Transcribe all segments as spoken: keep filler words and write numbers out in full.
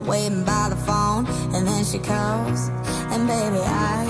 Waiting by the phone, and then she calls, and baby, I,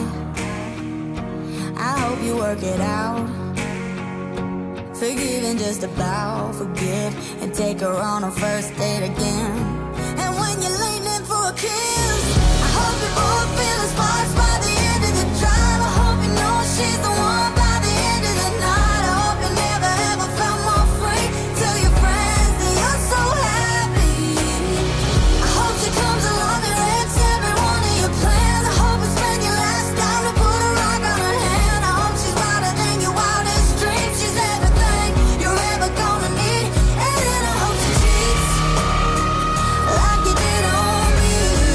I hope you work it out. Forgive and just about forget, and take her on a first date again. And when you're leaning for a kiss, I hope you both feel the sparks by the end of the drive. I hope you know she's the one by the end of the night. I hope you never ever felt more free. Tell your friends that you're so happy. I hope she comes along and wrecks every one of your plans. I hope you spend your last dime to put a rock on her hand. I hope she's wilder than your wildest dreams. She's everything you're ever gonna need. And then I hope she cheats like you did on me.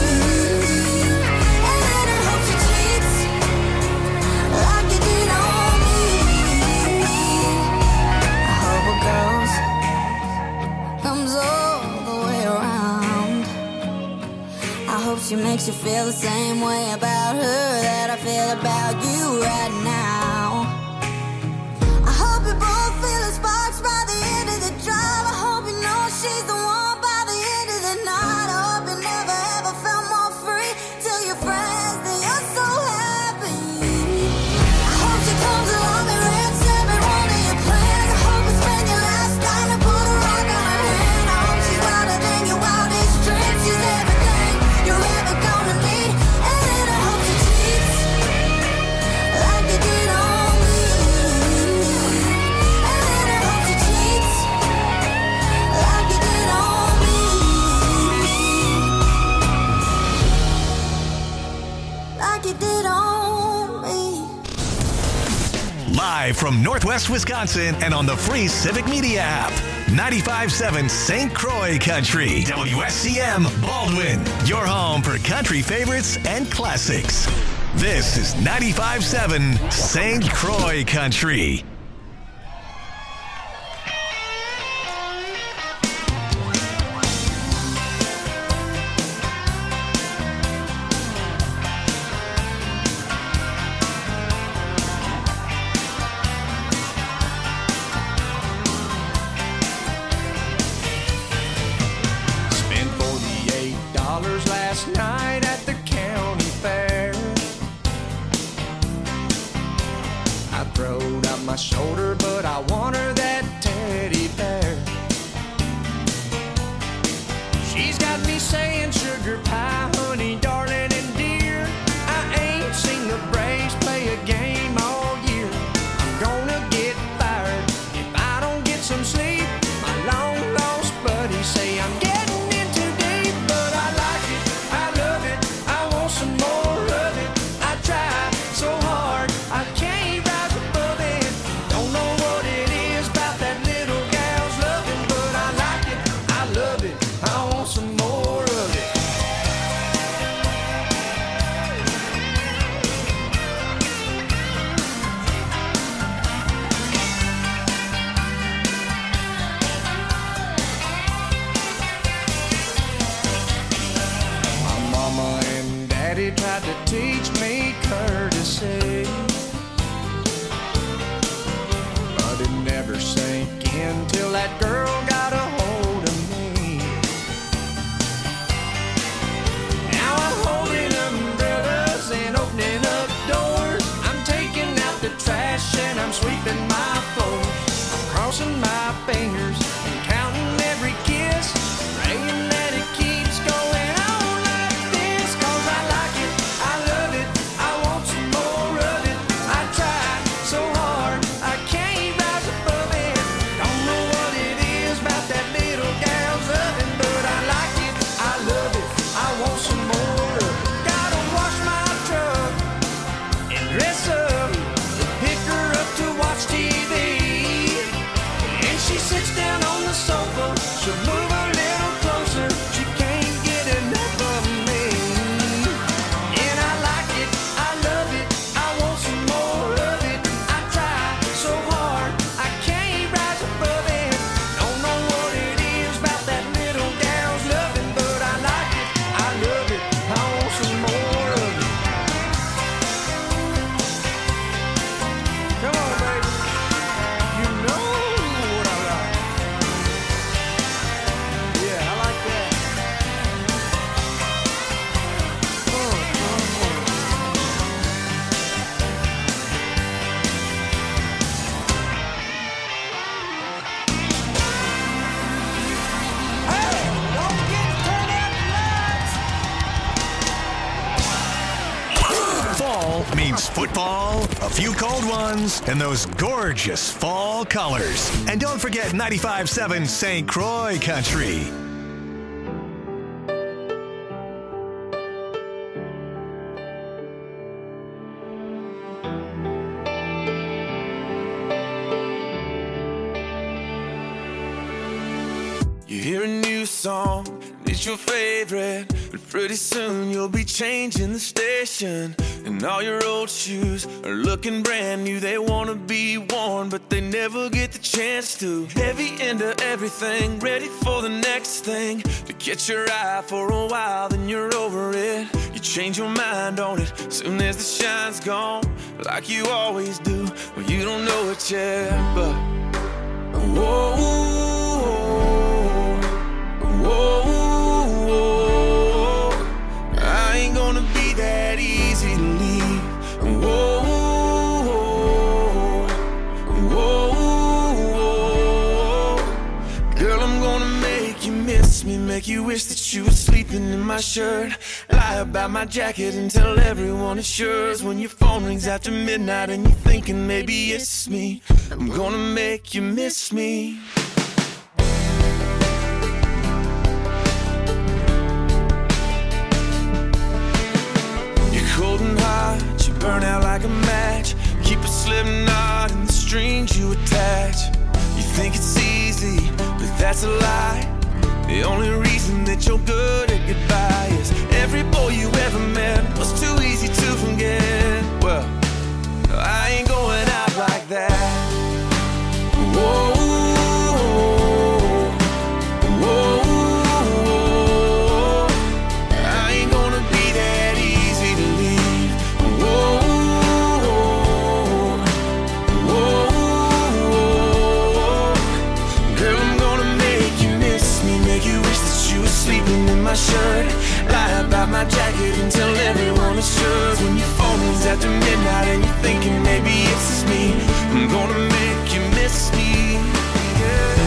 And then I hope she cheats like you did on me. I hope a girl's comes all the way around. I hope she makes you feel the same way about her that I feel about you right now. I hope you both feel the sparks by the end of the drive. I hope you know she's the one by the end of the night. I hope you never ever felt more free. Tell your friends that you're so happy. I hope she comes along and wrecks every one of your plans. I hope you spend your last dime to put a rock on her hand. I hope she's wilder than your wildest dreams. She's everything you're ever gonna need. And then I hope she cheats like you did on me. And then I hope she cheats like you did on me. Like you did on me. Live from Northwest Wisconsin and on the free Civic Media app. ninety-five point seven Saint Croix Country. W S C M Baldwin. Your home for country favorites and classics. This is ninety-five point seven Saint Croix Country. Spent forty-eight dollars last night at the county fair. I throwed out my shoulder, but I want her that teddy bear. She's got me saying sugar pie, honey, darling, and dear. I ain't seen the Braves play a game all year. I'm gonna get fired if I don't get some sleep. My long lost buddies say I'm getting in too deep, but I like it, I love it, I want some more of it. I try so hard, I can't rise above it. Don't know what it is about that little gal's loving, but I like it, I love it, I want some more of it. My mama and daddy tried to teach me courtesy, but it never sank in till that girl got a hold of me. Now I'm holding umbrellas and opening up doors. I'm taking out the trash and I'm sweeping my floors. I'm crossing my fingers and counting every kiss, praying that it keeps going on like this. 'Cause I like it, I love it, I want some more of it. means football, a few cold ones, and those gorgeous fall colors. And don't forget ninety-five point seven Saint Croix Country. You hear a new song, it's your favorite, but pretty soon you'll be changing the station. And all your old shoes are looking brand new. They wanna be worn, but they never get the chance to. Heavy into everything, ready for the next thing. To catch your eye for a while, then you're over it. You change your mind on it, soon as the shine's gone, like you always do. Well, you don't know it yet, but whoa. Whoa, I ain't gonna be that easy to leave. Whoa, whoa, girl, I'm gonna make you miss me, make you wish that you were sleeping in my shirt. Lie about my jacket and tell everyone it's yours. When your phone rings after midnight and you're thinking maybe it's me, I'm gonna make you miss me. Cold and hot, you burn out like a match. Keep a slip knot in the strings you attach. You think it's easy, but that's a lie. The only reason that you're good at goodbye is every boy you ever met was too easy to forget. Well, I ain't going out like that. Whoa, whoa. Sleeping in my shirt, lie about my jacket and tell everyone it's yours. When your phone rings after midnight and you're thinking maybe it's just me, I'm gonna make you miss me. Yeah.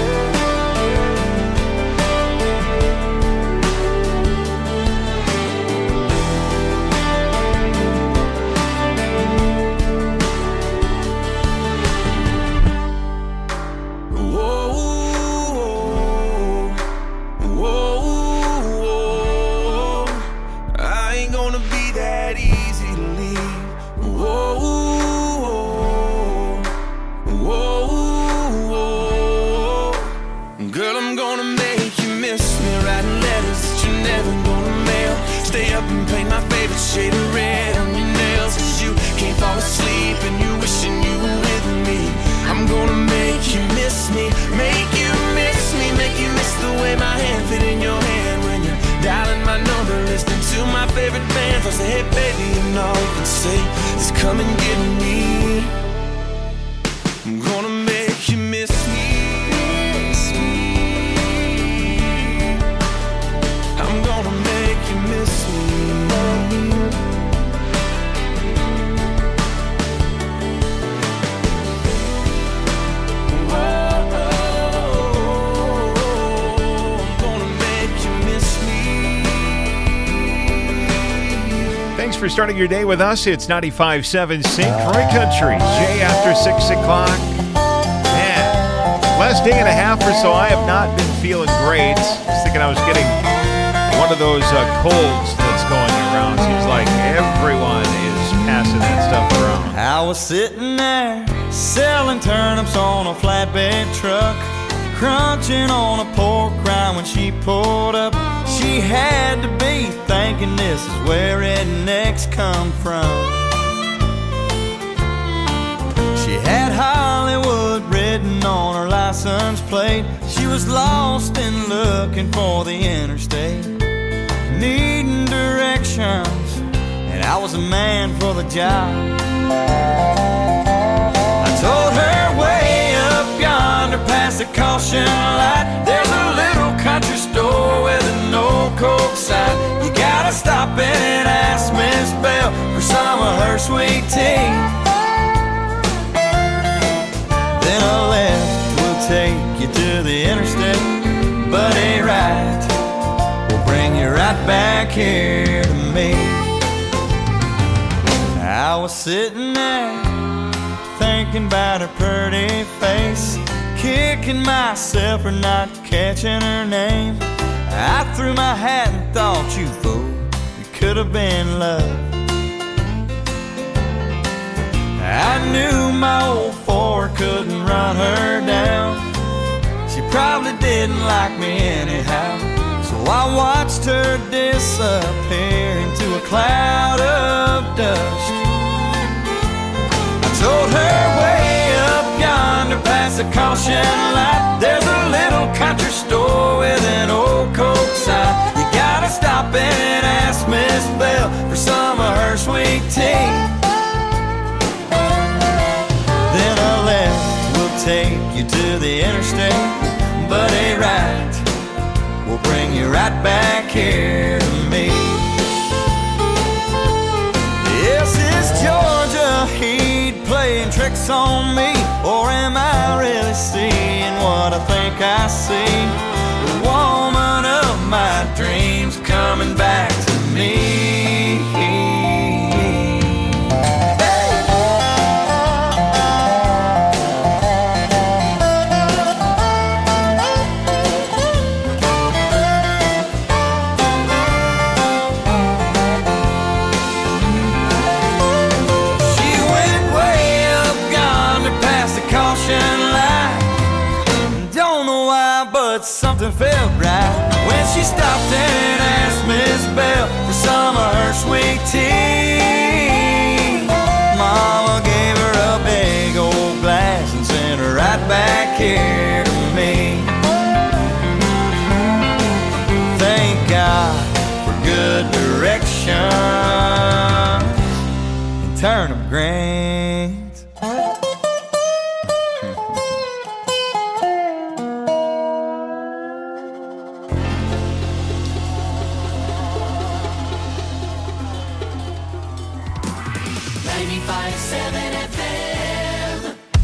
Stay up and paint my favorite shade of red on your nails, cause you can't fall asleep and you're wishing you were with me. I'm gonna make you miss me, make you miss me, make you miss the way my hand fit in your hand when you're dialing my number, listening to my favorite bands. I say, hey baby, you know you can say, just come and get me. I'm gonna make you miss me. I'm gonna make you miss me. Thanks for starting your day with us. It's ninety-five point seven Saint Croix Country. Jay after six o'clock. Man, last day and a half or so, I have not been feeling great. I was thinking I was getting one of those uh, colds that's going around. Seems like everyone is passing that stuff around. I was sitting there selling turnips on a flatbed truck, crunching on a pork rind when she pulled up. She had to be thinking this is where rednecks come from. She had Hollywood written on her license plate. She was lost and looking for the interstate, needing directions, and I was a man for the job. I told her way up yonder past the caution light, there's a little country store with a no coke sign. You gotta stop in and ask Miss Bell for some of her sweet tea. Then a left will take you to the interstate, but a right will bring you right back here to me. I I was sitting there thinking about her pretty face, kicking myself for not catching her name. I threw my hat and thought, you fool, you could have been love. I knew my old Ford couldn't run her down. She probably didn't like me anyhow. So I watched her disappear into a cloud of dust. I told her way up yonder past the caution light, there's a little country store with an old Coke sign. You gotta stop and ask Miss Bell for some of her sweet tea. Then a left will take you to the interstate, but a right will bring you right back here to me. Yes, is Georgia Heat playing tricks on me, or am I really seeing what I think I see? The woman of my dreams coming back to me. Something felt right when she stopped and asked Miss Bell for some of her sweet tea. Mama gave her a big old glass and sent her right back here to me. Thank God for good direction and turnip greens. ninety-five point seven F M.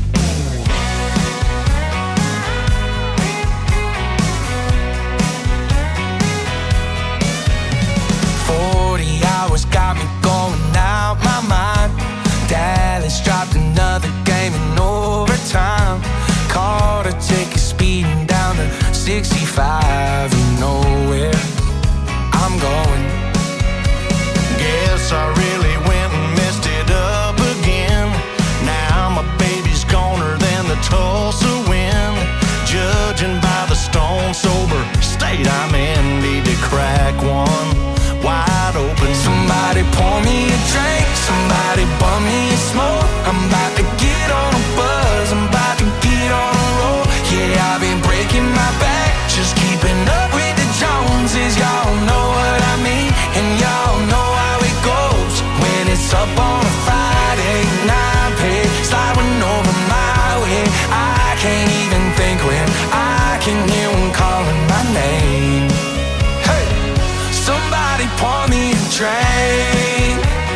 Forty hours got me going out my mind. Dallas dropped another game in overtime. Caught a ticket speeding down to sixty-five. You know where I'm going. Guess I really went and messed it up again. Now my baby's goner than the Tulsa wind. Judging by the stone sober state I'm in, need to crack one wide open. Somebody pour me a drink, somebody bum me a smoke. I'm about to get on a buzz, I'm about to get on a roll. Yeah, I've been breaking my back, just keeping up with the Joneses. Y'all know what I mean, and y'all know how it goes. When it's up on a Friday night, pay sliding over my way. I can't even think when I can hear one calling my name. Hey, somebody pour me a drink,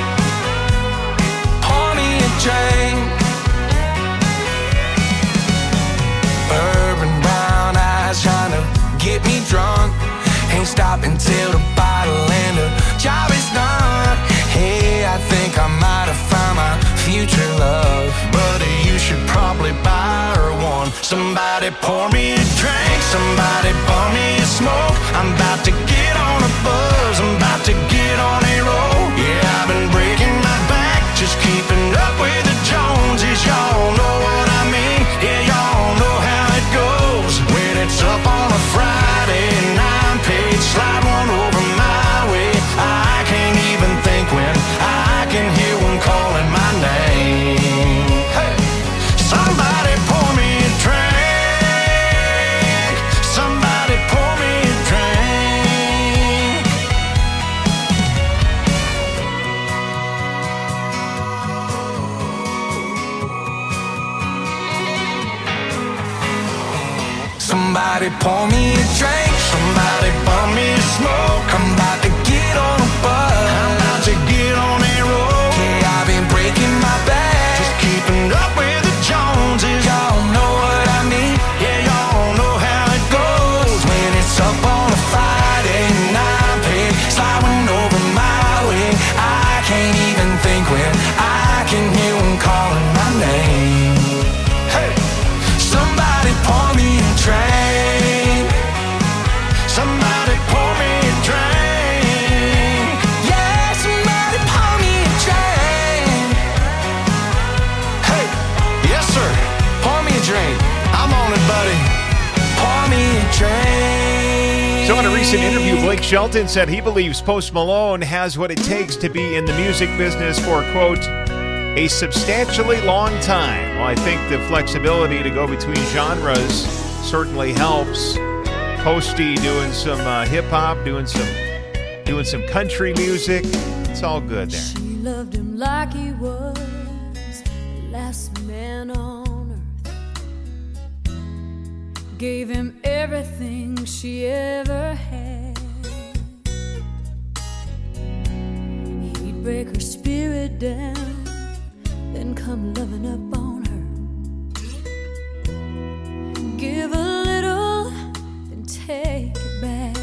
pour me a drink. Bourbon brown eyes trying to get me drunk. Ain't stopping till the bottle and the job is done. Hey, I think I might have found my future love. Buddy, you should probably buy her one. Somebody pour me a drink, somebody bum me a smoke. I'm about to get on a buzz, I'm about to get on a roll. Yeah, I've been breaking my back, just keeping up with the Joneses. Y'all know what I mean, yeah, y'all know how it goes. When it's up on a Friday nine page, slide one over my way. I can't even think when I can hear one calling my name. Hey, somebody pour me a drink, somebody pour me a drink. Somebody pour me a drink, somebody bum me a smoke. I'm about to get on a buzz, I'm about to get on a roll. Yeah, I've been breaking my back, Just keeping up with the Joneses. y'all know what I mean. Yeah, y'all know how it goes. When it's up on a Friday night, pay sliding over my way. I can't even think when I recent interview, Blake Shelton said he believes Post Malone has what it takes to be in the music business for, quote, a substantially long time. Well, I think the flexibility to go between genres certainly helps. Posty doing some uh, hip-hop, doing some, doing some country music. It's all good there. She loved him like he was the last man on earth. Gave him everything she ever had. He'd break her spirit down, then come loving up on her. Give a little, then take it back.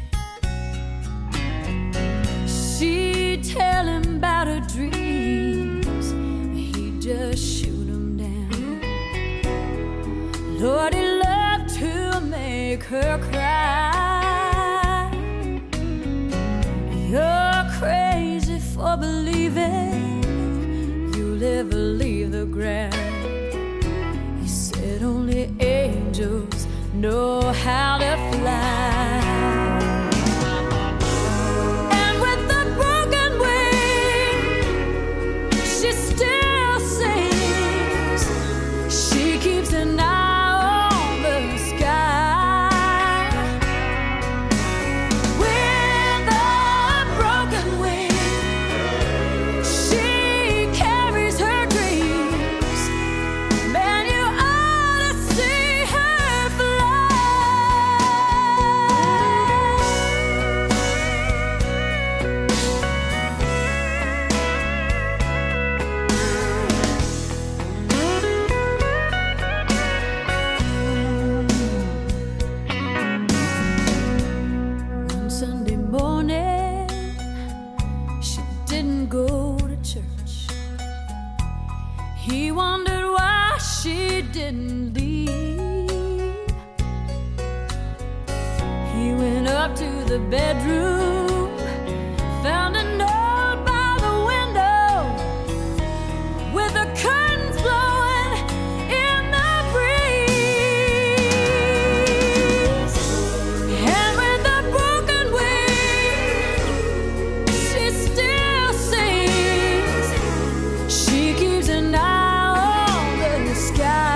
She'd tell him about her dreams, he'd just shoot them down. Lord, he loved to make her cry. You're crazy for believing you'll ever leave the ground. He said only angels know how to fly. Didn't leave. He went up to the bedroom, found a note by the window with the curtains blowing in the breeze. And with a broken wing, she still sings. She keeps an eye on the sky.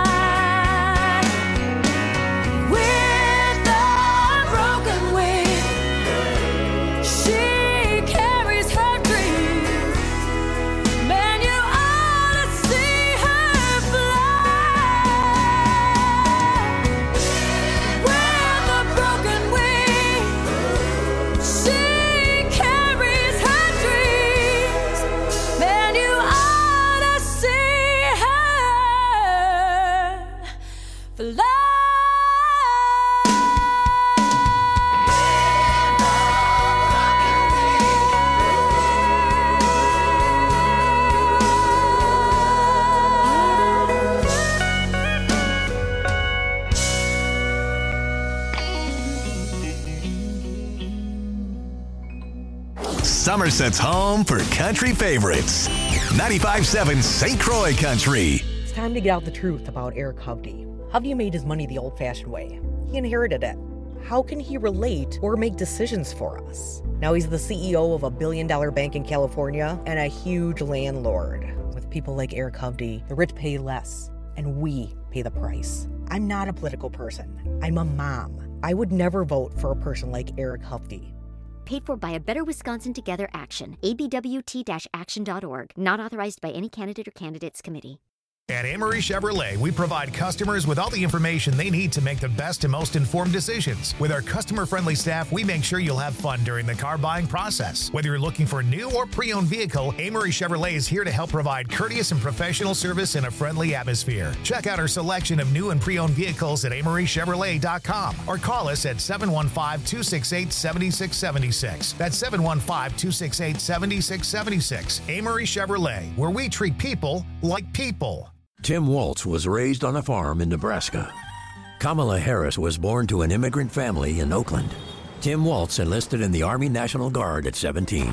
Somerset's home for country favorites. ninety-five point seven Saint Croix Country. It's time to get out the truth about Eric Hovde. Hovde made his money the old-fashioned way. He inherited it. How can he relate or make decisions for us? Now he's the C E O of a billion-dollar bank in California and a huge landlord. With people like Eric Hovde, the rich pay less, and we pay the price. I'm not a political person. I'm a mom. I would never vote for a person like Eric Hovde. Paid for by a Better Wisconsin Together Action. A B W T action dot org. Not authorized by any candidate or candidates committee. At Amory Chevrolet, we provide customers with all the information they need to make the best and most informed decisions. With our customer-friendly staff, we make sure you'll have fun during the car buying process. Whether you're looking for a new or pre-owned vehicle, Amory Chevrolet is here to help provide courteous and professional service in a friendly atmosphere. Check out our selection of new and pre-owned vehicles at amory chevrolet dot com or call us at seven one five, two six eight, seven six seven six. That's seven one five, two six eight, seven six seven six. Amory Chevrolet, where we treat people like people. Tim Waltz was raised on a farm in Nebraska. Kamala Harris was born to an immigrant family in Oakland. Tim Waltz enlisted in the Army National Guard at seventeen.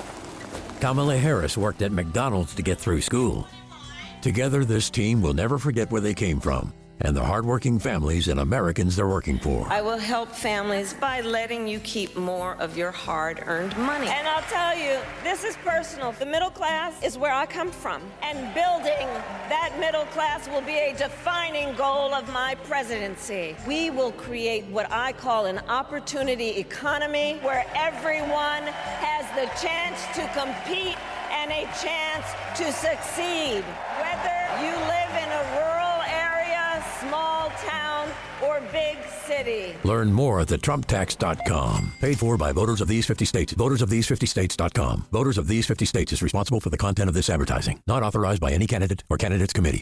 Kamala Harris worked at McDonald's to get through school. Together, this team will never forget where they came from and the hardworking families and Americans they're working for. I will help families by letting you keep more of your hard-earned money. And I'll tell you, this is personal. The middle class is where I come from, and building that middle class will be a defining goal of my presidency. We will create what I call an opportunity economy where everyone has the chance to compete and a chance to succeed. Whether you live in a rural area, small town, or big city. Learn more at the trump tax dot com. Paid for by voters of these fifty states. voters of these fifty states dot com. Voters of these fifty states is responsible for the content of this advertising. Not authorized by any candidate or candidates committee.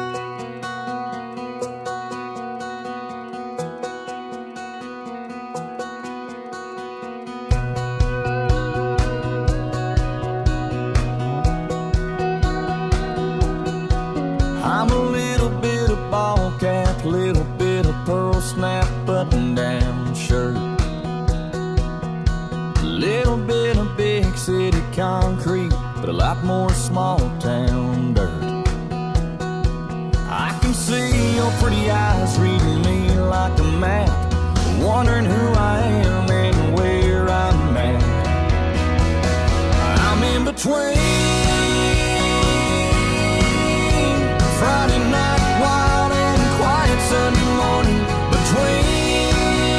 I'm a little bit of ball cap, little bit of pearl snap button down shirt, a little bit of big city concrete, but a lot more small town dirt. I can see your pretty eyes reading me like a map, wondering who I am and where I'm at. I'm in between Friday night wild and quiet Sunday morning, between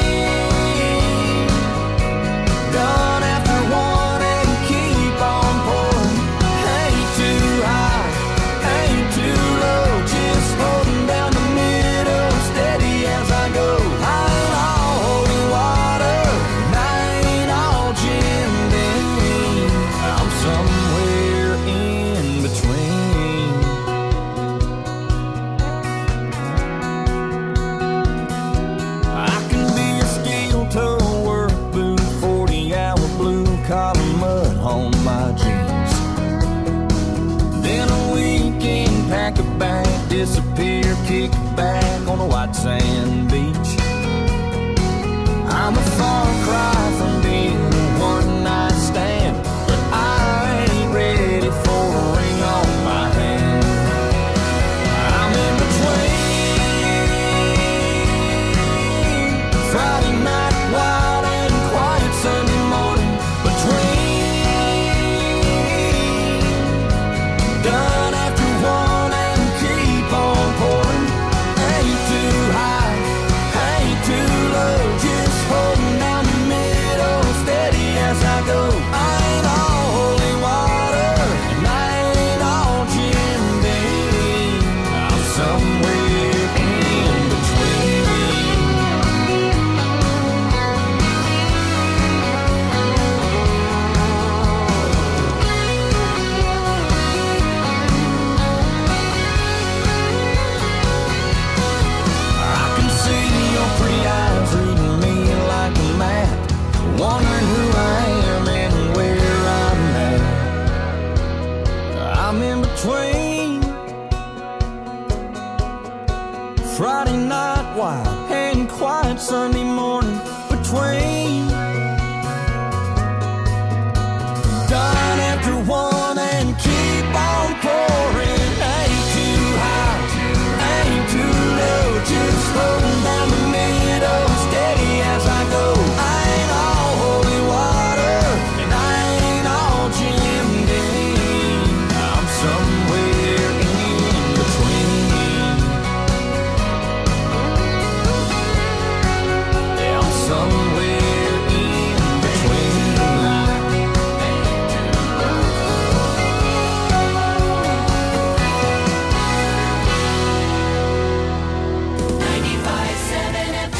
done after one and keep on pouring. Ain't too high, ain't too low, just holding down the middle, steady as I go. I ain't all holy water, and I ain't all Jim Beam. I'm somewhere in between. Collar mud on my jeans, then a weekend pack a bag, disappear, kick back on a white sand beach. I'm a far cry from being a one night stand, but I ain't ready for a ring on my hand. I'm in between Friday night wild and quiet Sunday morning, done after one and keep on pouring. Ain't too high, ain't too low, just holding down the middle, steady as I go. I ain't all holy water, and I ain't all Jim Beam. I'm somewhere in between. Pretty eyes reading me like a map, wondering who I am and where I'm at. I'm in between Friday night wild and quiet Sunday morning, between done after one and keep on pouring. Ain't too high, ain't too low, just holding down the middle, steady as I go. I ain't all holy water, and I ain't all Jim Beam. I'm somewhere in between. Yeah, I'm somewhere in between. ninety-five seven F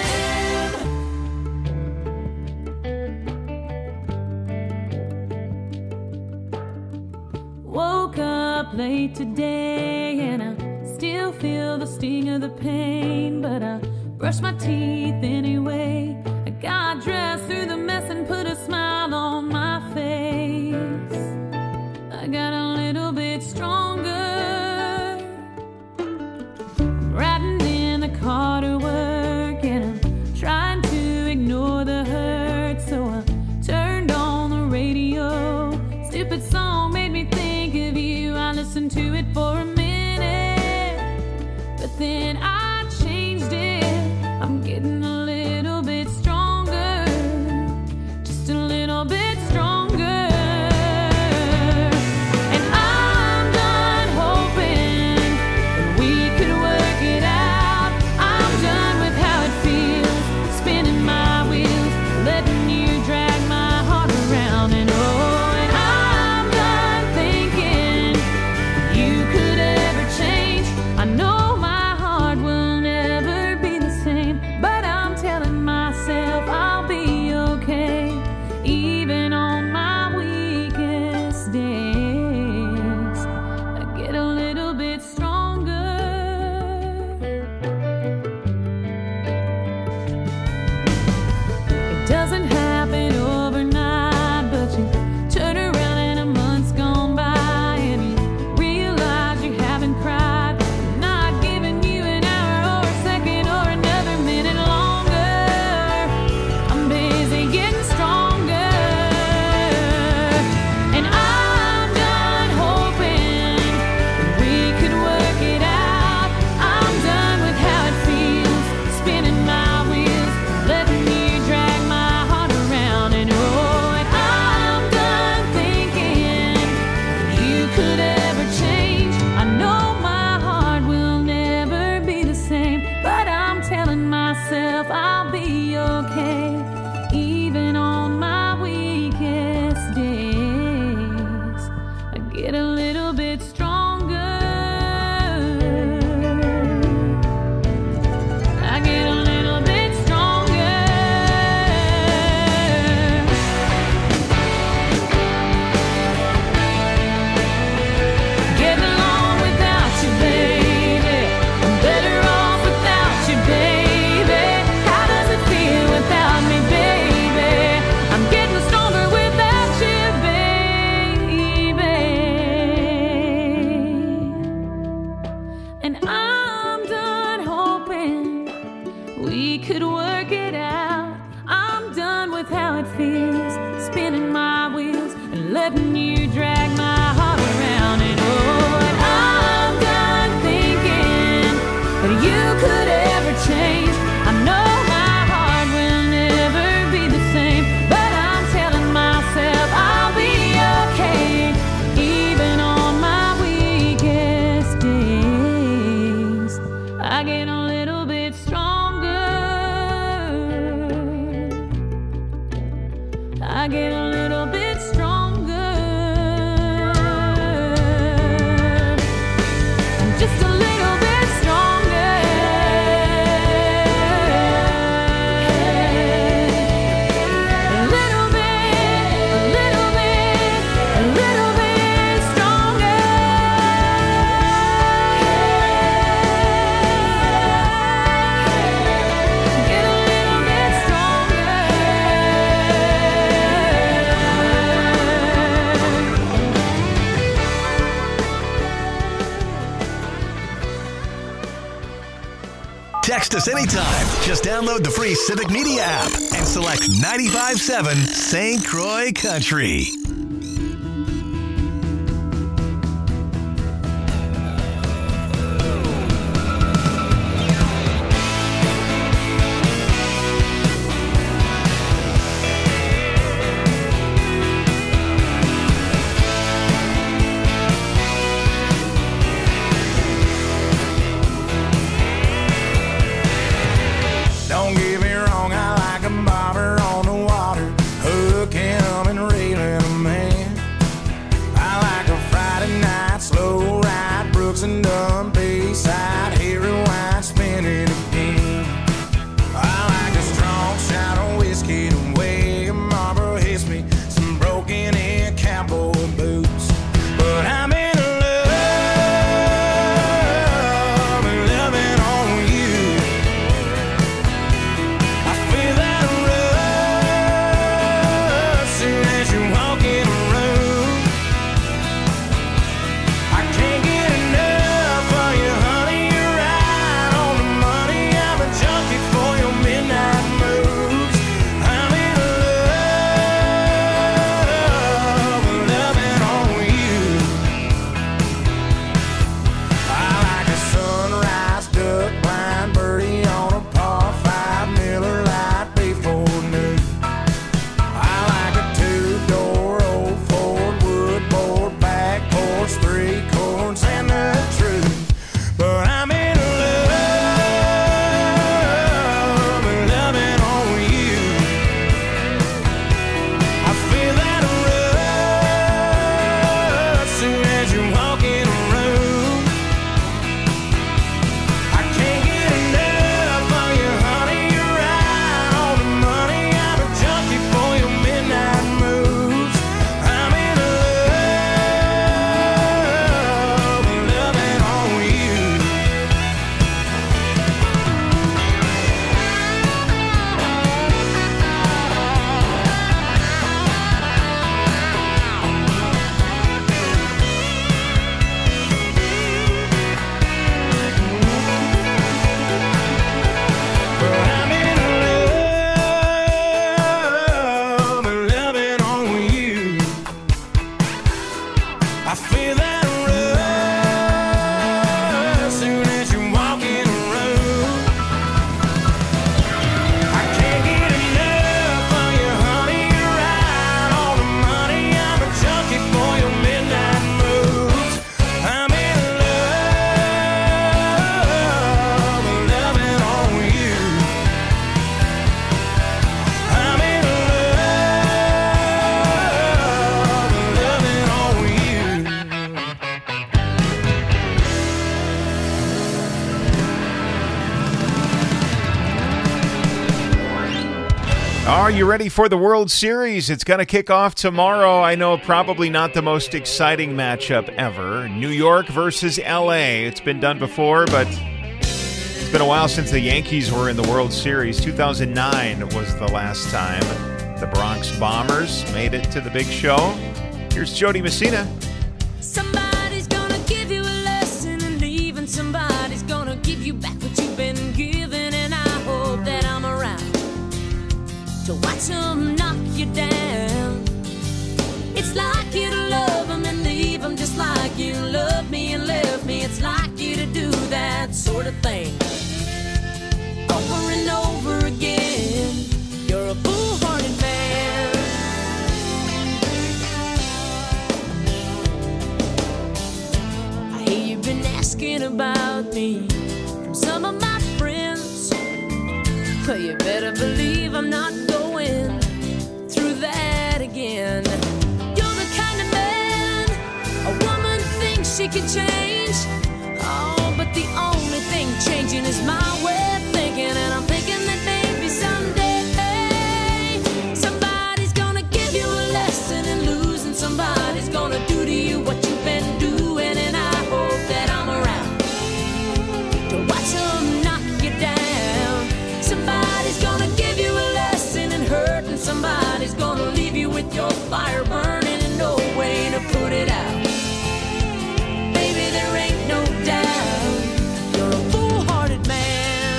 M. Woke up late today and I still feel the sting of the pain, but I brushed my teeth anyway. I got dressed through the mess and put a smile on my face. I got a little bit stronger, riding in the car to work, and I'm trying to ignore the hurt, so I turned on the radio. Stupid song made me think of you. I listened to it for a minute, but then I my wheels and letting you drag my heart around. And oh, but I'm done thinking that you could ever change. I know my heart will never be the same, but I'm telling myself I'll be okay, even on my weakest days. I get a little bit stronger. I get a little bit stronger. Just a little bit stronger. A little bit, a little bit, a little bit stronger. Get a little bit stronger. Text us anytime. Just download the free Civic Media app and select ninety-five point seven Saint Croix Country. Don't get me wrong, I like a bobber on the water, hooking 'em and reeling 'em in. I like a Friday night slow ride, Brooks and Dunn Bayside, hear rewind, spin it again. I like a strong shot of whiskey to weigh, a Marlboro hits me, some broken in cowboy boots. But I'm in love, loving on you. I feel that rush soon as you walk in a room. I can't get enough of you, honey. You're right on the money. I'm a junkie for your midnight moves. I'm in love, loving on you. I like a sunrise, duck blind, birdie on a par five, Miller Lite before noon. I like a two-door old Ford, wood board, back porch, three chords, and the truth. But I'm in love, loving on you. I feel that rush soon as you walk in a room. I can't get enough of you, honey. You're right on the money. I'm a junkie for your midnight moves. I'm in love, loving on you. But I'm in love, loving on you. I feel that rush soon as you walk in a room. I can't get enough of you, honey. You're right on the money. I'm a junkie for your midnight moves. I'm in love, loving on you. I'm in love, loving on you. Are you ready for the World Series? It's going to kick off tomorrow. I know probably not the most exciting matchup ever. New York versus L A. It's been done before, but it's been a while since the Yankees were in the World Series. two thousand nine was the last time the Bronx Bombers made it to the big show. Here's Jody Messina. Somebody's gonna give you a lesson and leave, and somebody's gonna give you back what you've been given. And I hope that I'm around to watch them knock you down. over again. You're a foolhardy man. I hear you've been asking about me from some of my friends. Well, you better believe I'm not going through that again. You're the kind of man a woman thinks she can change. Oh, but the only thing changing is my way of thinking. And I'm thinking that maybe someday somebody's gonna give you a lesson in losing. Somebody's gonna do to you what you've been doing. And I hope that I'm around to watch them knock you down. Somebody's gonna give you a lesson in hurt, and somebody's gonna leave you with your fire burning and no way to put it out. Baby, there ain't no doubt you're a foolhardy man.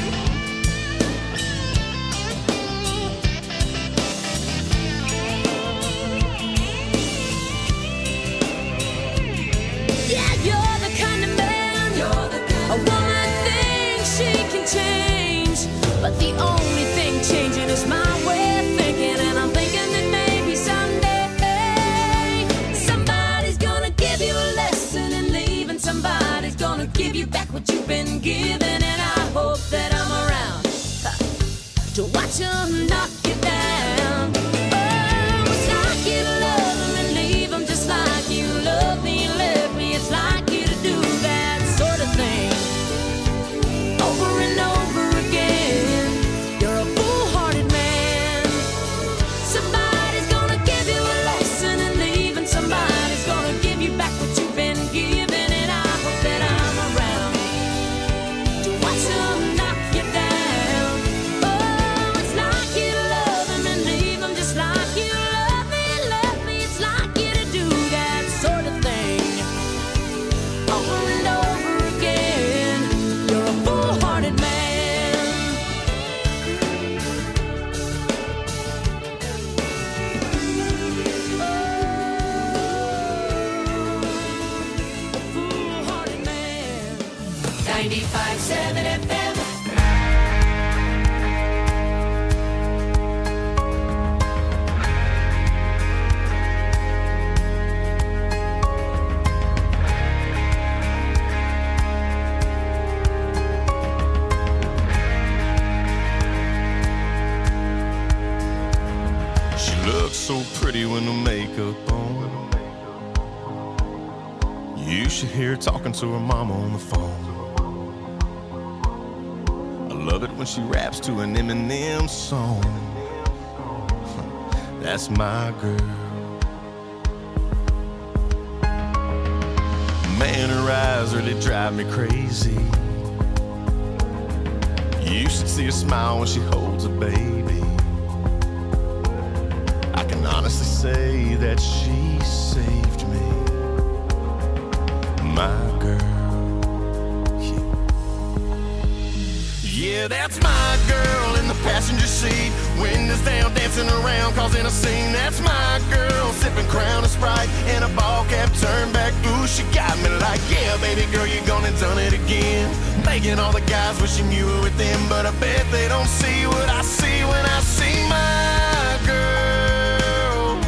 Yeah, you're the kind of man you're the kind a woman thinks she can change, but the only thing changing is my way of thinking. And I'm thinking that maybe someday somebody's gonna give you a lesson in leaving. Somebody's gonna give you back what you've been given. And I hope that I'm around uh, to watch them knock you down. Oh, it's like you to love them and leave them, just like you love me and left me. It's like you to do that sort of thing over and over again. You're a foolhardy man. Somebody's gonna give you a lesson in leaving. Somebody's gonna give you back what you've been given. And I hope that I'm around to watch them knock you down. Oh, it's like you to love them and leave them, just like you love me and left me. It's like you to do that sort of thing over and over again. You're a foolhardy man. Foolhardy man. ninety-five seven F M. She looks so pretty with no makeup on. You should hear her talking to her mama on the phone. I love it when she raps to an Eminem song. That's my girl. Man, her eyes really drive me crazy. You should see her smile when she holds a baby. I can honestly say that she saved me. My girl, yeah. Yeah, that's my girl in the passenger seat. Windows down, dancing around, causing a scene. That's my girl, sipping Crown and Sprite and a ball cap turned back. Ooh, she got me like, yeah, baby girl, you gone and done it again. Making all the guys wishing you were with them, but I bet they don't see what I see when I see my girl.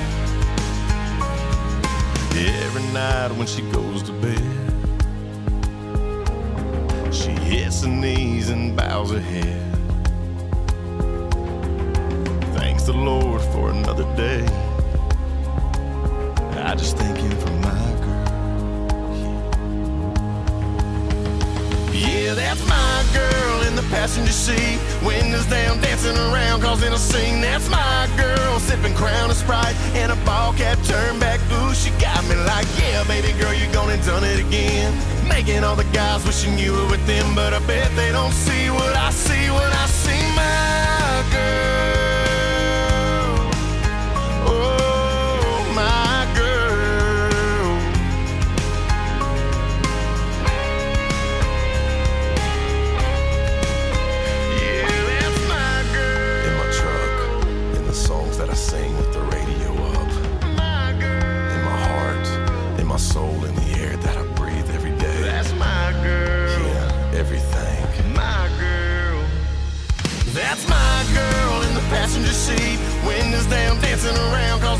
Every night when she goes to bed, she hits her knees and bows her head. Thanks the Lord for another day. I just thank him for my girl. Yeah, that's my girl in the passenger seat. Windows down, dancing around, causing a scene. That's my girl, sipping Crown and Sprite and a ball cap turned back. Ooh, she got me like, yeah, baby girl, you gone and done it again. Making all the guys wishing you were with them, but I bet they don't see what I see when I see my girl. Oh, my girl. Yeah, that's my girl. In my truck, in the songs that I sing with the radio up. My girl. In my heart, in my soul, in the air that I breathe every day. That's my girl. Yeah, everything. My girl.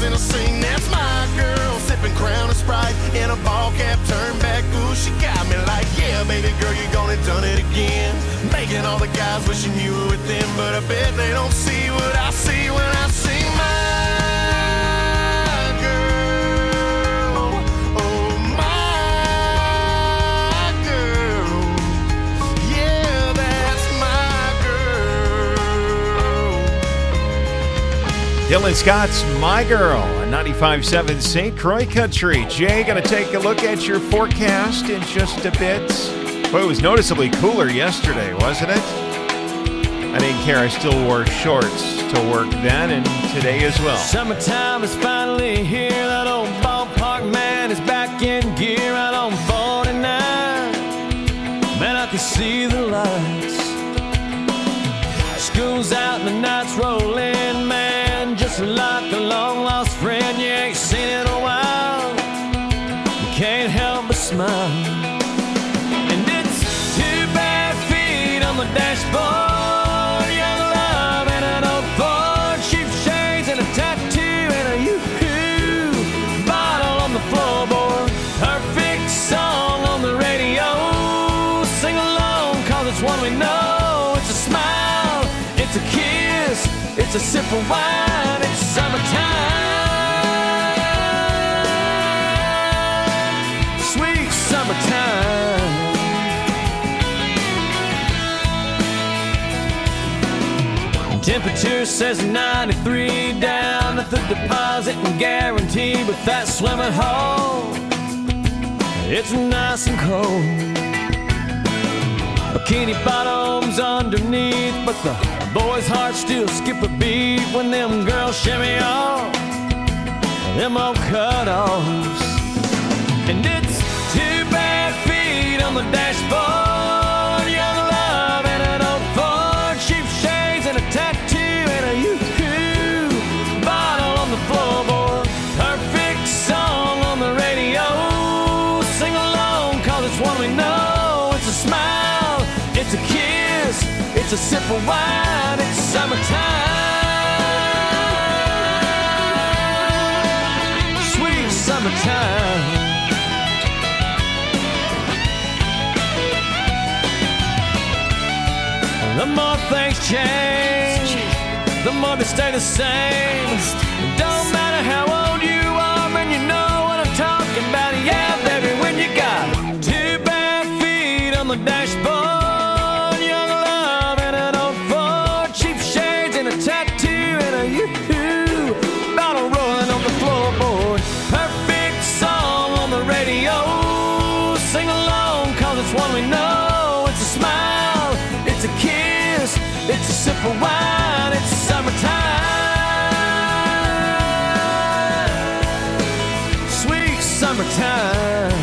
and I sing, that's my girl, sipping Crown and Sprite in a ball cap turned back. Ooh, she got me like, yeah, baby girl, you gonna done it again. Making all the guys wishing you were with them, but I bet they don't see what I see when I see my girl. Oh, my girl. Yeah, that's my girl. Dylan Scott's My Girl on ninety-five point seven Saint Croix Country. Jay, going to take a look at your forecast in just a bit. Well, it was noticeably cooler yesterday, wasn't it? I didn't care. I still wore shorts to work then and today as well. Summertime is finally here. That old ballpark man is back in gear out on forty-nine. Man, I can see the lights. School's out and the night's rolling, man. Just like a long-lost friend you ain't seen in a while. You can't help but smile. And it's two bare feet on the dashboard, young love and an old Ford, cheap shades and a tattoo and a yoo-hoo bottle on the floorboard. Perfect song on the radio. Sing along, cause it's one we know. It's a smile, it's a kiss, it's a sip of wine, it's summertime, sweet summertime. Temperature says ninety-three down at the deposit and guarantee, but that swimming hole, it's nice and cold. Bikini bottoms underneath, but the boys' hearts still skip a beat when them girls shimmy off them old cutoffs. And it's two bare feet on the dashboard, young love and an old Ford, cheap shades and a tattoo and a yoo-hoo bottle on the floorboard. Perfect song on the radio. Sing along, cause it's one we know. It's a smile, it's a kiss, it's a sip of wine, it's summertime, sweet summertime. The more things change, the more they stay the same. It don't matter how old you are, and you know what I'm talking about. Yeah, baby, when you got two bare feet on the dashboard, young love and an old Ford, cheap shades and a tattoo and a yoo-hoo bottle rolling on the floorboard. Perfect song on the radio. Sing along, cause it's one we know. It's a smile, it's a kiss, it's a sip of wine, it's summertime, sweet summertime.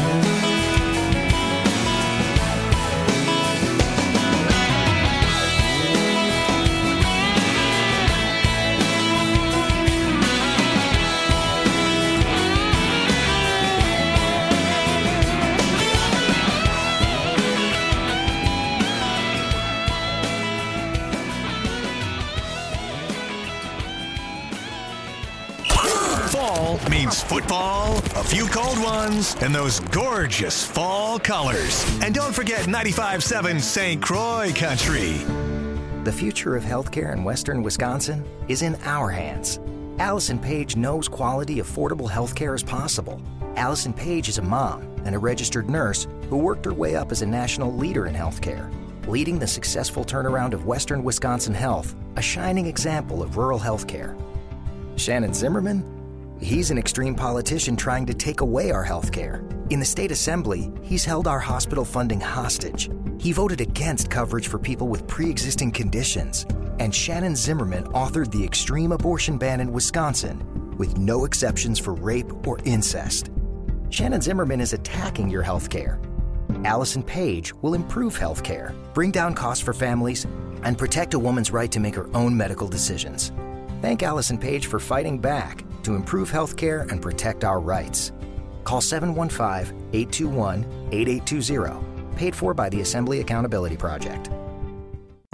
Fall means football, a few cold ones, and those gorgeous fall colors. And don't forget ninety-five point seven Saint Croix Country. The future of healthcare in western Wisconsin is in our hands. Allison Page knows quality, affordable healthcare is possible. Allison Page is a mom and a registered nurse who worked her way up as a national leader in healthcare, leading the successful turnaround of western Wisconsin health, a shining example of rural healthcare. Shannon Zimmerman? He's an extreme politician trying to take away our health care. In the state assembly, he's held our hospital funding hostage. He voted against coverage for people with pre-existing conditions. And Shannon Zimmerman authored the extreme abortion ban in Wisconsin with no exceptions for rape or incest. Shannon Zimmerman is attacking your health care. Allison Page will improve health care, bring down costs for families, and protect a woman's right to make her own medical decisions. Thank Allison Page for fighting back to improve health care and protect our rights. Call seven one five, eight two one, eight eight two zero. Paid for by the Assembly Accountability Project.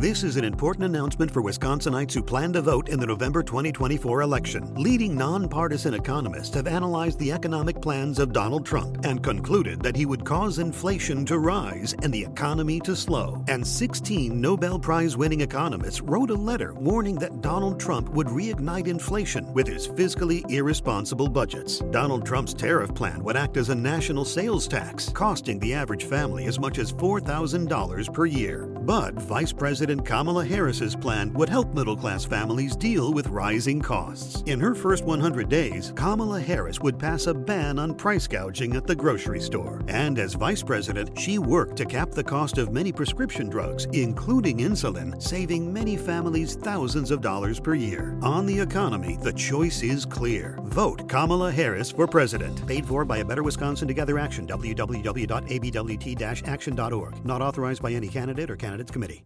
This is an important announcement for Wisconsinites who plan to vote in the November twenty twenty-four election. Leading nonpartisan economists have analyzed the economic plans of Donald Trump and concluded that he would cause inflation to rise and the economy to slow. And sixteen Nobel Prize-winning economists wrote a letter warning that Donald Trump would reignite inflation with his fiscally irresponsible budgets. Donald Trump's tariff plan would act as a national sales tax, costing the average family as much as four thousand dollars per year. But Vice President Kamala Harris's plan would help middle-class families deal with rising costs. In her first one hundred days, Kamala Harris would pass a ban on price gouging at the grocery store. And as vice president, she worked to cap the cost of many prescription drugs, including insulin, saving many families thousands of dollars per year. On the economy, the choice is clear. Vote Kamala Harris for president. Paid for by A Better Wisconsin Together Action, w w w dot a b w t dash action dot org. Not authorized by any candidate or candidates committee.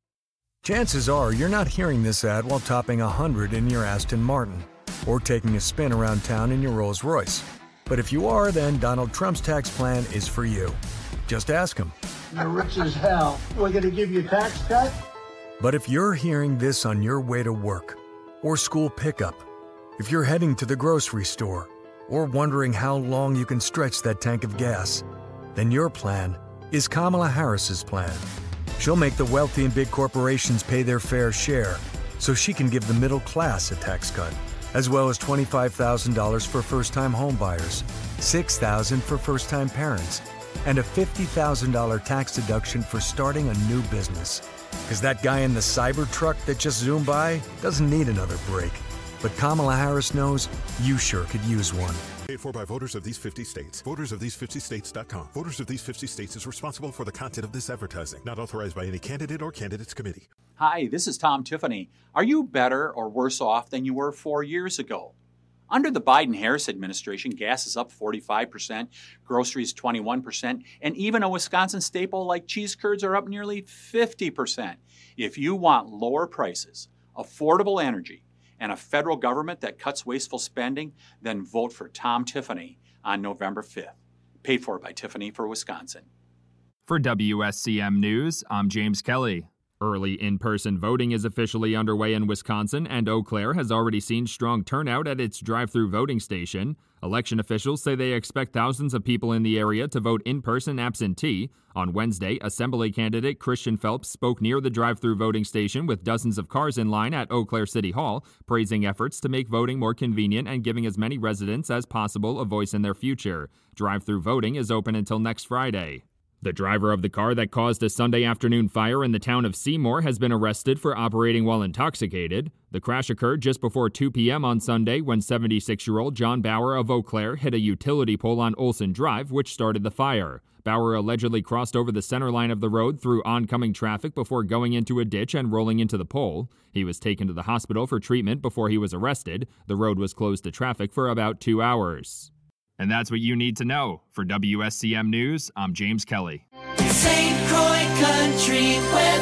Chances are you're not hearing this ad while topping a hundred in your Aston Martin or taking a spin around town in your Rolls Royce. But if you are, then Donald Trump's tax plan is for you. Just ask him. You're rich as hell. We're going to give you a tax cut? But if you're hearing this on your way to work or school pickup, if you're heading to the grocery store or wondering how long you can stretch that tank of gas, then your plan is Kamala Harris's plan. She'll make the wealthy and big corporations pay their fair share so she can give the middle class a tax cut, as well as twenty-five thousand dollars for first-time home buyers, six thousand dollars for first-time parents, and a fifty thousand dollars tax deduction for starting a new business. Because that guy in the Cybertruck that just zoomed by doesn't need another break. But Kamala Harris knows you sure could use one. Paid for by voters of these fifty states. Voters of these fifty states dot com. Voters of these fifty states is responsible for the content of this advertising. Not authorized by any candidate or candidates committee. Hi, this is Tom Tiffany. Are you better or worse off than you were four years ago? Under the Biden-Harris administration, gas is up forty-five percent, groceries twenty-one percent, and even a Wisconsin staple like cheese curds are up nearly fifty percent. If you want lower prices, affordable energy, and a federal government that cuts wasteful spending, then vote for Tom Tiffany on November fifth. Paid for by Tiffany for Wisconsin. For W S C M News, I'm James Kelly. Early in-person voting is officially underway in Wisconsin, and Eau Claire has already seen strong turnout at its drive-through voting station. Election officials say they expect thousands of people in the area to vote in-person absentee. On Wednesday, Assembly candidate Christian Phelps spoke near the drive-through voting station with dozens of cars in line at Eau Claire City Hall, praising efforts to make voting more convenient and giving as many residents as possible a voice in their future. Drive-through voting is open until next Friday. The driver of the car that caused a Sunday afternoon fire in the town of Seymour has been arrested for operating while intoxicated. The crash occurred just before two p.m. on Sunday when seventy-six-year-old John Bauer of Eau Claire hit a utility pole on Olson Drive, which started the fire. Bauer allegedly crossed over the center line of the road through oncoming traffic before going into a ditch and rolling into the pole. He was taken to the hospital for treatment before he was arrested. The road was closed to traffic for about two hours. And that's what you need to know. For W S C M News, I'm James Kelly. Saint Croix Country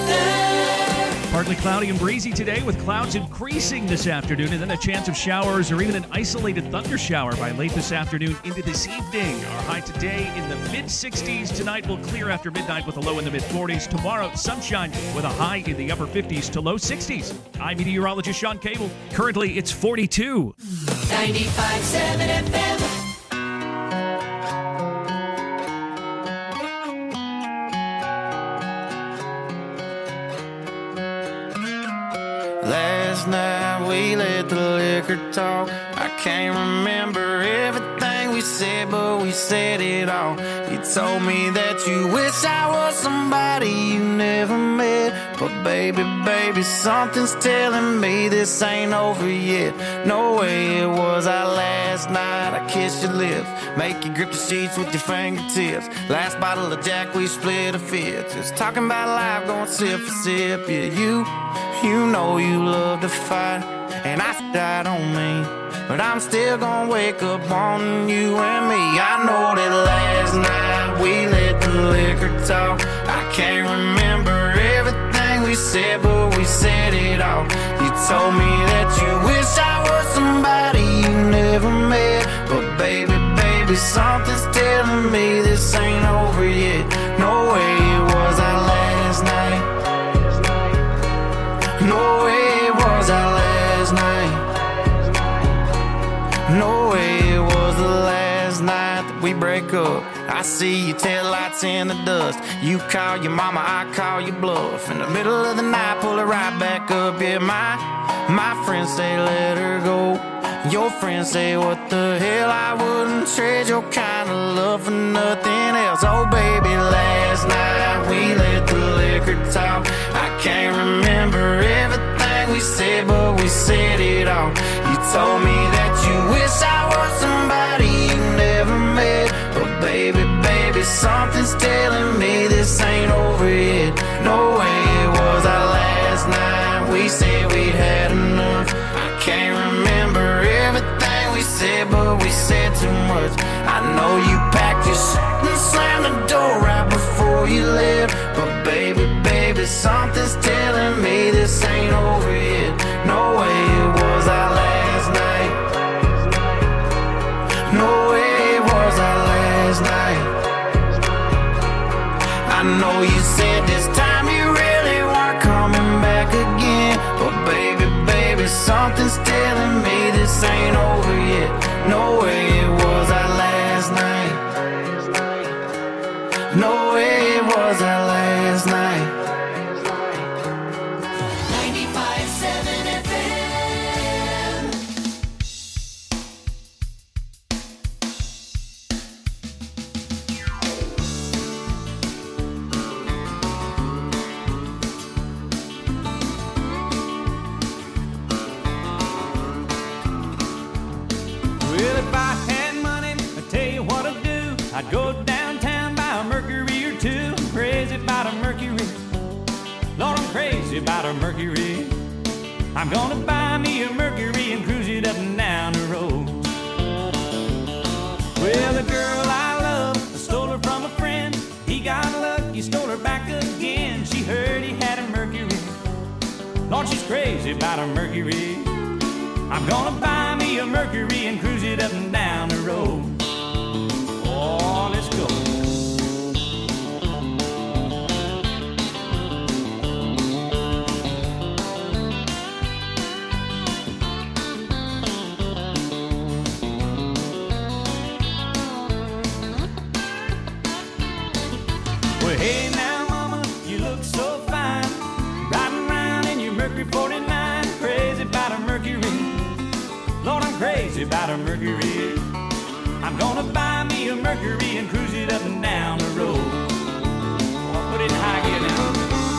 weather. Partly cloudy and breezy today with clouds increasing this afternoon and then a chance of showers or even an isolated thunder shower by late this afternoon into this evening. Our high today in the mid sixties. Tonight will clear after midnight with a low in the mid forties. Tomorrow, sunshine with a high in the upper fifties to low sixties. I'm meteorologist Sean Cable. Currently, it's forty-two. ninety-five point seven F M. Last night we let the liquor talk. I can't remember everything we said, but we said it all. You told me that you wish I was somebody you never met. But baby, baby, something's telling me this ain't over yet. No way it was our last night. I kissed your lips, make you grip the sheets with your fingertips. Last bottle of Jack, we split a fifth. Just talking about life, going sip for sip. Yeah, you, you know you love to fight, and I that on me. But I'm still gonna wake up wanting you and me. I know that last night we let the liquor talk. I can't remember everything we said, but we said it all. You told me that you wish I was somebody you never met. But baby, baby, something's telling me this ain't over yet. No way it was our last night. we break up. I see your taillights in the dust. You call your mama, I call your bluff. In the middle of the night, pull her right back up. Yeah, my, my friends say let her go. Your friends say what the hell, I wouldn't trade your kind of love for nothing else. Oh baby, last night we let the liquor talk. I can't remember everything we said, but we said it all. You told me that you wish I was somebody you never met. But baby, baby, something's telling me this ain't over yet. No way it was our last night. We said we'd had enough. I can't remember everything we said, but we said too much. I know you packed your shit and slammed the door right before you left. But baby, baby, something's telling me this ain't over yet. No way it was our last night. No way it was our last night. I know you said this time you really weren't coming back again. But baby, baby, something's telling me this ain't over yet. No way it was our last night. No way it was our last night. ninety-five seven F M. Well, if I had money, I'd tell you what I'd do. I'd go downtown, buy a Mercury or two. I'm crazy about a Mercury. Lord, I'm crazy about a Mercury. I'm gonna buy me a Mercury and cruise it up and down the road. Well, the girl I love, I stole her from a friend. He got lucky, stole her back again. She heard he had a Mercury. Lord, she's crazy about a Mercury. I'm gonna buy me a Mercury and cruise it up and down the road. Oh, let's go. Well, hey now, mama, you look so fine. Riding around in your Mercury forty-nine. Crazy about a Mercury. Lord, I'm crazy about a Mercury. I'm gonna buy me a Mercury and cruise it up and down the road. Oh, put it in high gear now.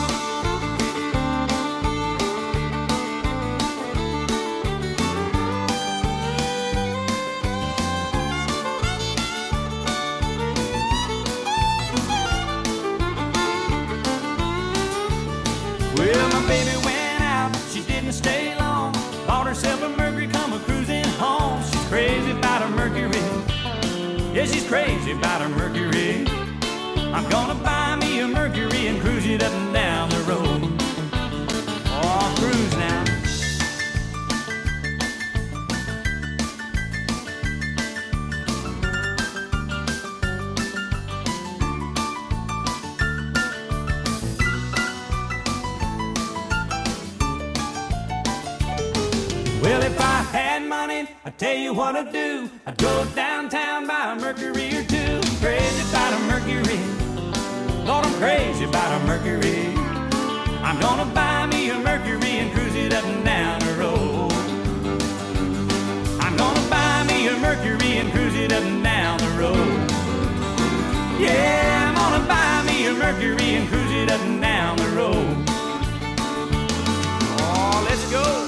Well, my baby went out, she didn't stay long. Bought herself a Mercury, come a cruising home. She's crazy about a Mercury. Yeah, she's crazy about a Mercury. I'm gonna buy me a Mercury and cruise it up and down the road. Oh, cruise now. Well, if I had money, I'd tell you what I'd do. I'd go downtown, buy a Mercury or two. I'm crazy about a Mercury. Lord, I'm crazy about a Mercury. I'm gonna buy me a Mercury and cruise it up and down the road. I'm gonna buy me a Mercury and cruise it up and down the road. Yeah, I'm gonna buy me a Mercury and cruise it up and down the road. Oh, let's go.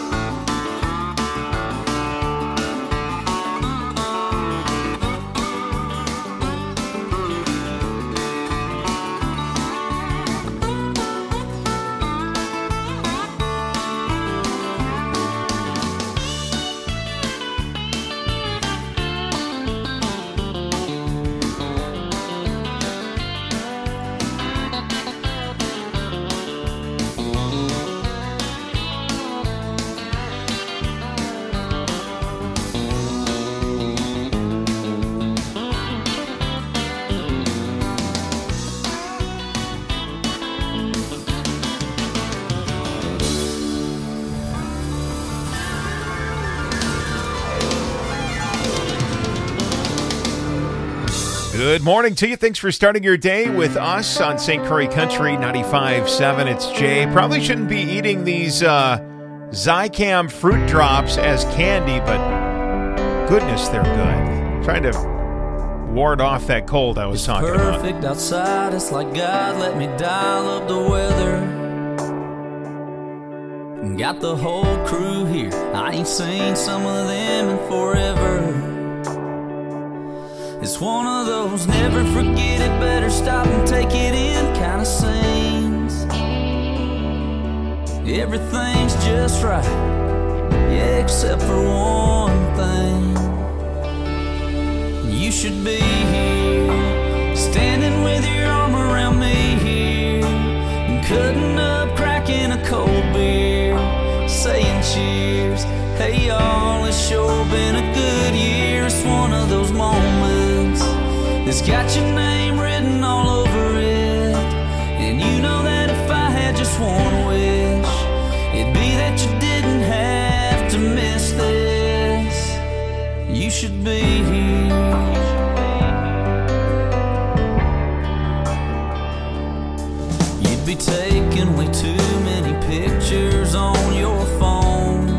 Good morning to you. Thanks for starting your day with us on Saint Croix Country ninety-five point seven. It's Jay. Probably shouldn't be eating these uh, Zicam fruit drops as candy, but goodness, they're good. Trying to ward off that cold I was It's talking about. perfect outside, it's like God let me dial up the weather. Got the whole crew here, I ain't seen some of them in forever. It's one of those never forget it, better stop and take it in kind of scenes. Everything's just right, yeah, except for one thing. You should be here, standing with your arm around me here, and cutting up, cracking a cold beer, saying cheers. Hey y'all, it's sure been a good year. It's one of those moments that's got your name written all over it. And you know that if I had just one wish, it'd be that you didn't have to miss this. You should be here. You'd be taking way too many pictures on your phone,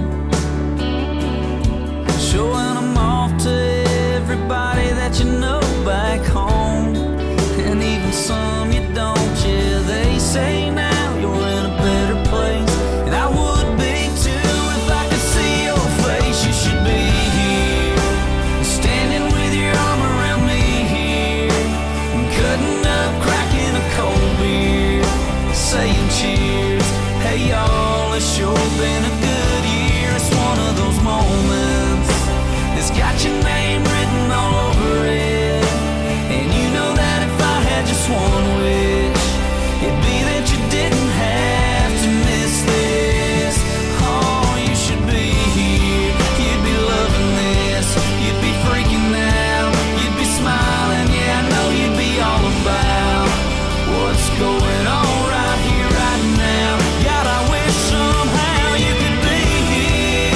showing them off to everybody that you know back home, and even some you don't. Yeah, they say now you're in a better place, and I would be too if I could see your face. You should be here, standing with your arm around me here, and cutting up, cracking a cold beer, saying cheers. Hey y'all, it's sure been a good year. It's one of those moments, it's got your name written all over it. And you know that if I had just one wish, it'd be that you didn't have to miss this. Oh, you should be here, you'd be loving this, you'd be freaking out, you'd be smiling. Yeah, I know you'd be all about what's going on right here, right now. God, I wish somehow you could be here.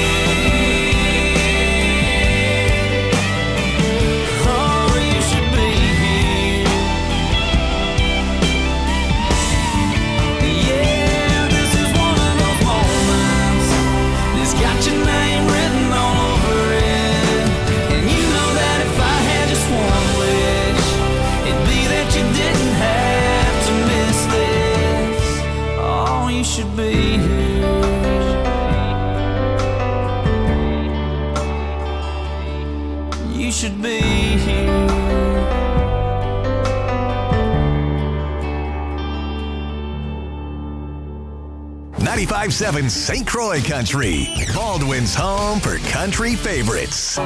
Oh, you should be here. Yeah, this is one of those moments that's got your name written all over it. And you know that if I had just one wish, it'd be that you didn't have to miss this. Oh, you should be here. You should be here. ninety-five point seven Saint Croix Country, Baldwin's home for country favorites.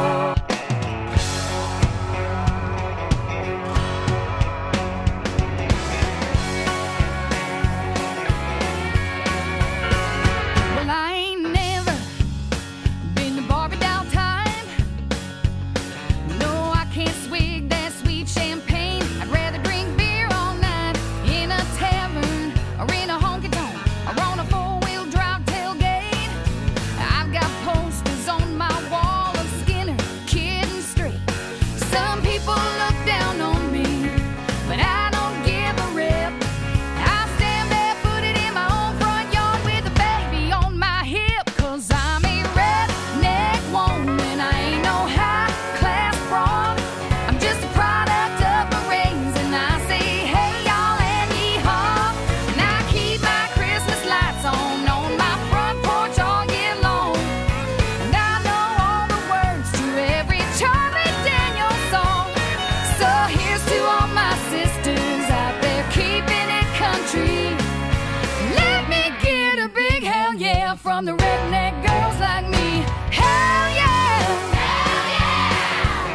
Well, I ain't never been to Barbie doll time. No, I can't swig that sweet champagne. I'd rather drink beer all night in a tavern or in a honky tonk or on a four-wheel drive tailgate. I've got posters on my wall of Skinner, Kid and Straight. Some people look down on me, but I don't give a rip. I stand barefooted in my own front yard with a baby on my hip, 'cause I'm a redneck woman. I ain't no high-class broad. I'm just a product of my raising. I say, hey, y'all, and yee-haw. And I keep my Christmas lights on on my front porch all year long. And I know all the words to every Charlie Daniels song. So here's to all my sisters out there keeping it country. Let me get a big hell yeah from the redneck girls like me. Hell yeah! Hell yeah!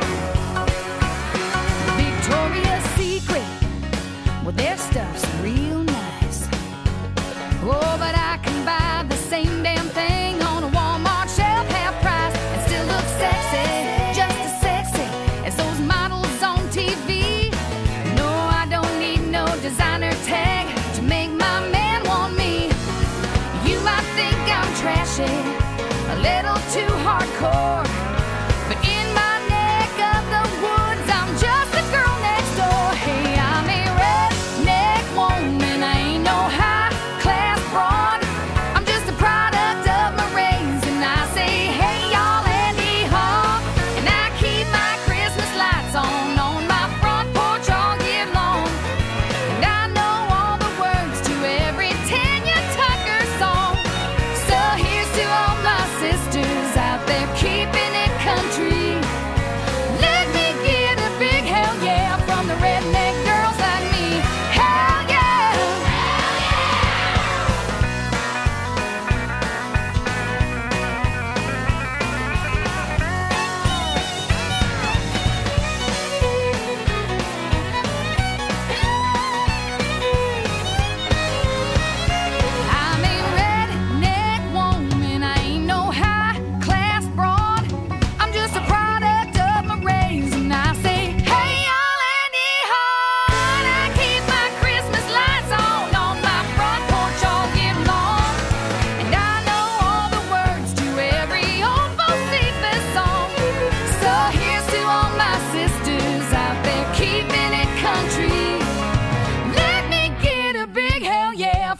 Victoria's Secret, well, their stuff's real nice. Oh, but I can buy the same damn thing on a Walmart shelf, half price, and still look sexy, just as sexy as those models on T V. No, I don't need no designer tag to make my man want me. You might think I'm trashy, a little too hardcore, but in my neck of the woods, I'm just a girl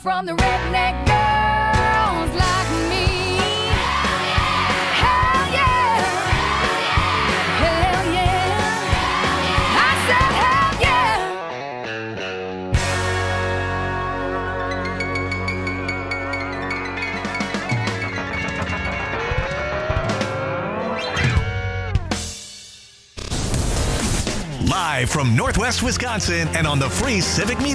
from the redneck girls like me. Hell yeah, hell yeah, I said hell yeah. Live from Northwest Wisconsin and on the free Civic Media